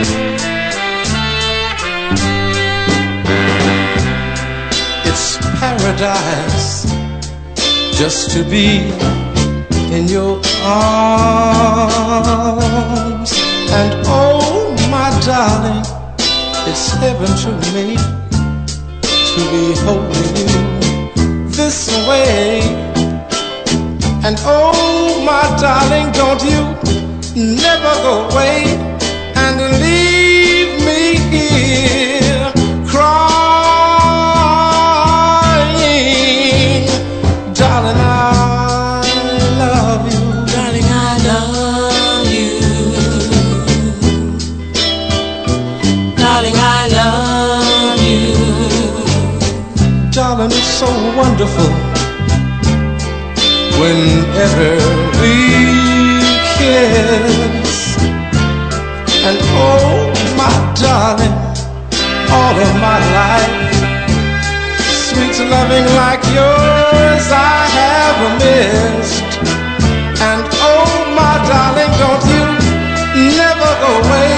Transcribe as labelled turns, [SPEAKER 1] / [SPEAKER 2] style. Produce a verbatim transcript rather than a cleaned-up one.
[SPEAKER 1] It's paradise just to be in your arms. And oh, my darling, it's heaven to me to be holding you this way. And oh, my darling, don't you never go away and leave me here crying. Darling, I love you.
[SPEAKER 2] Darling, I love you. Darling, I love you.
[SPEAKER 1] Darling, it's so wonderful whenever we kiss. And oh, my darling, all of my life, sweet loving like yours I have missed. And oh, my darling, don't you never go away